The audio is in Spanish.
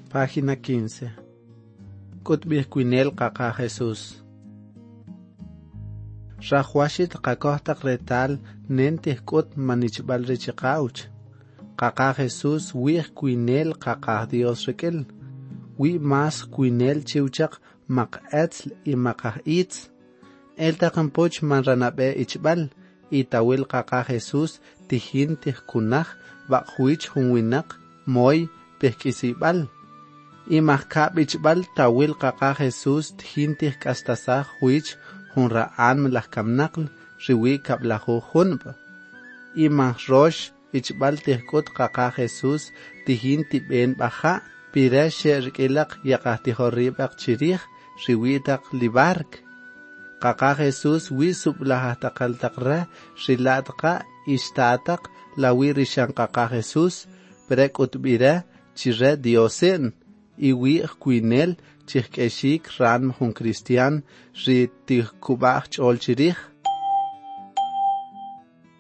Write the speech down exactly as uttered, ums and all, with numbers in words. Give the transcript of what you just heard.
Página quince. Kutbihkuinel Kaka Jesús. Rahuashit Kakohtak retal nentih kut manichbal richikauch. Kaka Jesús wih kuinel Kaka Dios rekel. Wi mas kuinel chiuchak mak etl y makah itz. El takampoch manranabe ichbal. Itawil Kaka Jesús tijintih kunach bakhuich hunwinak moy pehkisibal. Y mahkab ichbal tawil Kaka Jesús tijintih kastasah huich hunraan lahkamnakl riwi kablahu hunba. Y mahrosh ichbal tihkut Kaka Jesús tijinti ben baja pire sherkilak yakahtihoribak chirih riwitak libark. Kaka Jesús wisub lahatakaltakra rilataka ishtatak lawi rishan Kaka Jesús prek utbira chire diosen. Iwi kuinel chihkeshik ran hun Cristian ri tihkubach chol chirih